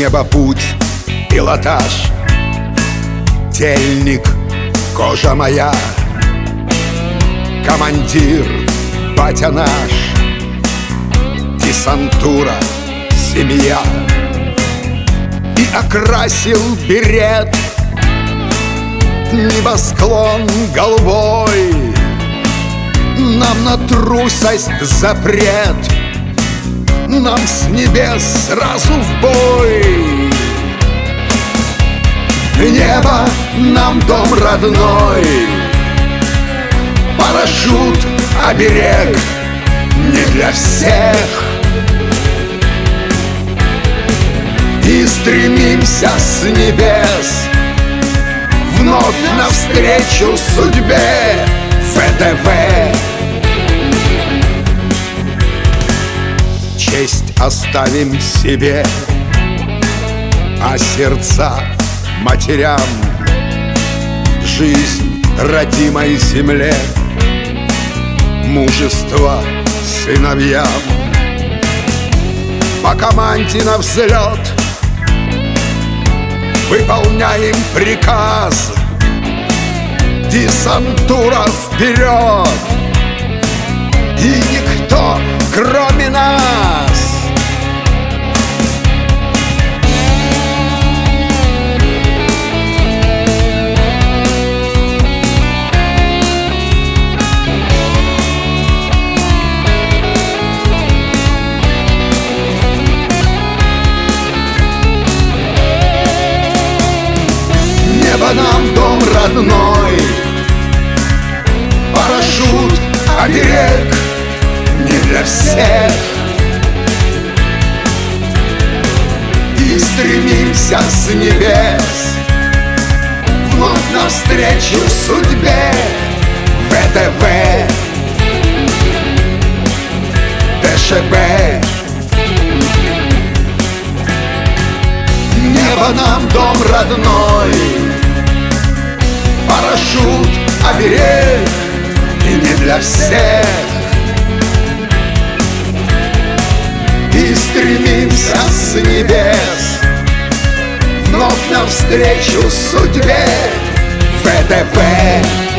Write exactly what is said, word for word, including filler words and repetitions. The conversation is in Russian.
небо путь, пилотаж, тельник, кожа моя, командир, батя наш, десантура, семья. И окрасил берет небосклон голубой. Нам на трусость запрет, нам с небес сразу в бой. Небо нам дом родной, парашют оберег не для всех. И стремимся с небес вновь навстречу судьбе. ВДВ. Честь оставим себе, а сердца матерям, жизнь родимой земле, мужество сыновьям. По команде на взлет выполняем приказ. Десантура вперед, и никто, кроме нас. Небо нам дом родной, парашют оберег не для всех. И стремимся с небес вновь навстречу судьбе. ВДВ, ДШБ. Небо нам дом родной, парашют оберег и не для всех. И стремимся с небес вновь навстречу судьбе. ВДВ.